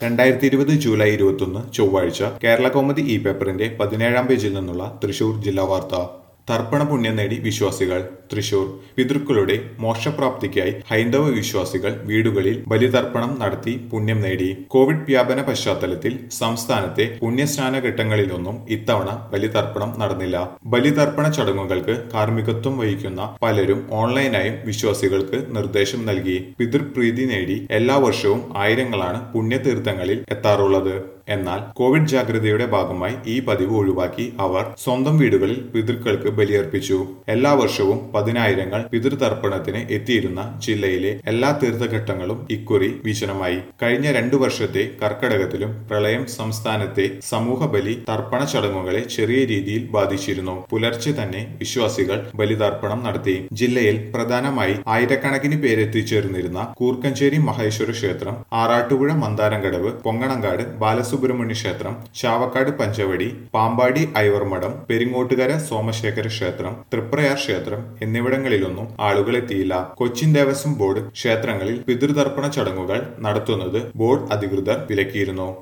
2020 July 21 ചൊവ്വാഴ്ച Kerala Kaumudi E പേപ്പറിന്റെ 17-ാം പേജിൽ നിന്നുള്ള തൃശൂർ ജില്ലാ വാർത്ത. തർപ്പണ പുണ്യം നേടി വിശ്വാസികൾ. തൃശൂർ പിതൃക്കളുടെ മോക്ഷപ്രാപ്തിക്കായി ഹൈന്ദവ വിശ്വാസികൾ വീടുകളിൽ ബലിതർപ്പണം നടത്തി പുണ്യം നേടി. കോവിഡ് വ്യാപന പശ്ചാത്തലത്തിൽ സംസ്ഥാനത്തെ പുണ്യസ്നാനഘട്ടങ്ങളിലൊന്നും ഇത്തവണ ബലിതർപ്പണം നടന്നില്ല. ബലിതർപ്പണ ചടങ്ങുകൾക്ക് കാർമ്മികത്വം വഹിക്കുന്ന പലരും ഓൺലൈനായും വിശ്വാസികൾക്ക് നിർദ്ദേശം നൽകി. പിതൃപ്രീതി നേടി എല്ലാ വർഷവും ആയിരങ്ങളാണ് പുണ്യതീർത്ഥങ്ങളിൽ എത്താറുള്ളത്. എന്നാൽ കോവിഡ് ജാഗ്രതയുടെ ഭാഗമായി ഈ പതിവ് ഒഴിവാക്കി അവർ സ്വന്തം വീടുകളിൽ പിതൃക്കൾക്ക് ബലിയർപ്പിച്ചു. എല്ലാ വർഷവും പതിനായിരങ്ങൾ പിതൃതർപ്പണത്തിന് എത്തിയിരുന്ന ജില്ലയിലെ എല്ലാ തീർത്ഥഘട്ടങ്ങളും ഇക്കുറി വിജനമായി. കഴിഞ്ഞ 2 വർഷത്തെ കർക്കടകത്തിലും പ്രളയം സംസ്ഥാനത്തെ സമൂഹ ബലി തർപ്പണ ചടങ്ങുകളെ ചെറിയ രീതിയിൽ ബാധിച്ചിരുന്നു. പുലർച്ചെ തന്നെ വിശ്വാസികൾ ബലിതർപ്പണം നടത്തി. ജില്ലയിൽ പ്രധാനമായി ആയിരക്കണക്കിന് പേരെത്തിച്ചേർന്നിരുന്ന കൂർക്കഞ്ചേരി മഹേശ്വര ക്ഷേത്രം, ആറാട്ടുപുഴ മന്ദാരംകടവ്, പൊങ്ങണങ്കാട് ബാലസുബ്രഹ്മണ്യ ക്ഷേത്രം, ചാവക്കാട് പഞ്ചവടി, പാമ്പാടി ഐവർമഠം, പെരിങ്ങോട്ടുകര സോമശേഖര ക്ഷേത്രം, തൃപ്രയാർ ക്ഷേത്രം എന്നിവിടങ്ങളിലൊന്നും ആളുകൾ എത്തിയില്ല. കൊച്ചിൻ ദേവസ്വം ബോർഡ് ക്ഷേത്രങ്ങളിൽ പിതൃതർപ്പണ ചടങ്ങുകൾ നടത്തുന്നത് ബോർഡ് അധികൃതർ വിലക്കിയിരുന്നു.